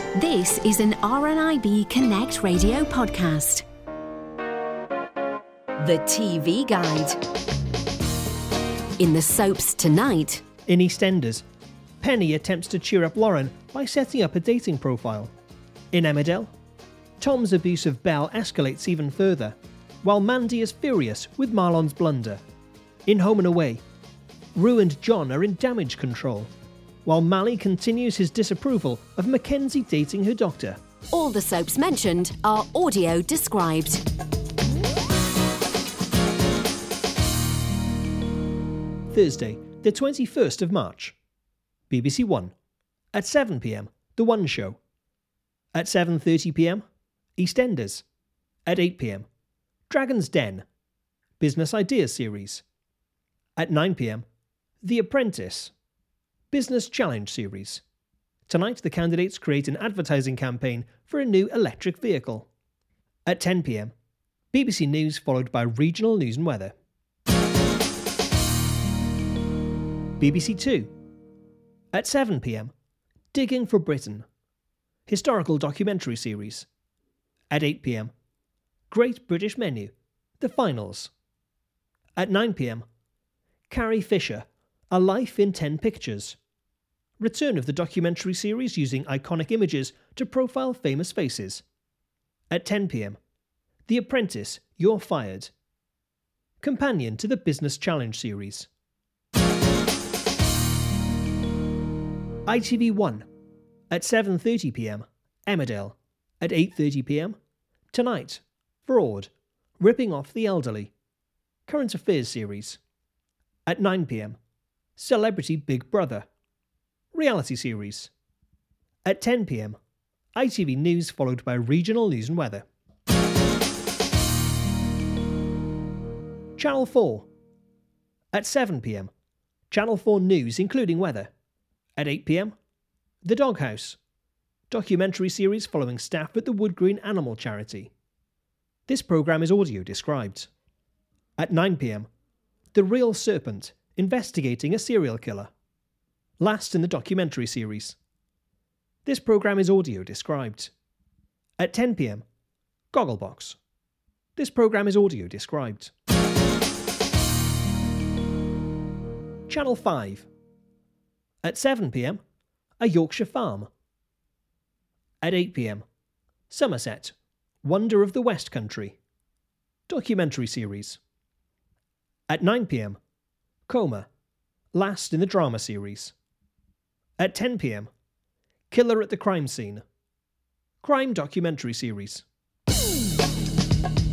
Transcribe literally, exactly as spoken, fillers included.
This is an R N I B Connect radio podcast. The T V Guide. In the soaps tonight. In EastEnders, Penny attempts to cheer up Lauren by setting up a dating profile. In Emmerdale, Tom's abuse of Belle escalates even further, while Mandy is furious with Marlon's blunder. In Home and Away, Rue and John are in damage control, while Mally continues his disapproval of Mackenzie dating her doctor. All the soaps mentioned are audio described. Thursday, the twenty-first of March. B B C One. At seven p m, The One Show. At seven thirty p m, EastEnders. At eight p m, Dragon's Den. Business Ideas Series. At nine p m, The Apprentice. Business Challenge Series. Tonight, the candidates create an advertising campaign for a new electric vehicle. At ten p m, B B C News followed by regional news and weather. B B C Two. At seven p m, Digging for Britain. Historical documentary series. At eight p m, Great British Menu. The Finals. At nine p m, Carrie Fisher. A Life in ten Pictures. Return of the documentary series using iconic images to profile famous faces. At ten p m, The Apprentice, You're Fired. Companion to the Business Challenge series. I T V One. At seven thirty p m, Emmerdale. At eight thirty p m, Tonight, Fraud, Ripping Off the Elderly. Current Affairs series. At nine p m, Celebrity Big Brother. Reality series. At ten p m, I T V News followed by regional news and weather. Channel four. At seven p m, Channel four News including weather. At eight p m, The Doghouse. Documentary series following staff at the Wood Green Animal Charity. This programme is audio described. At nine p m, The Real Serpent, investigating a serial killer. Last in the documentary series. This programme is audio described. At ten p m, Gogglebox. This programme is audio described. Channel five. At seven p m, A Yorkshire Farm. At eight p m, Somerset, Wonder of the West Country. Documentary series. At nine p m, Coma, last in the drama series. At ten p m, Killer at the Crime Scene. Crime documentary series.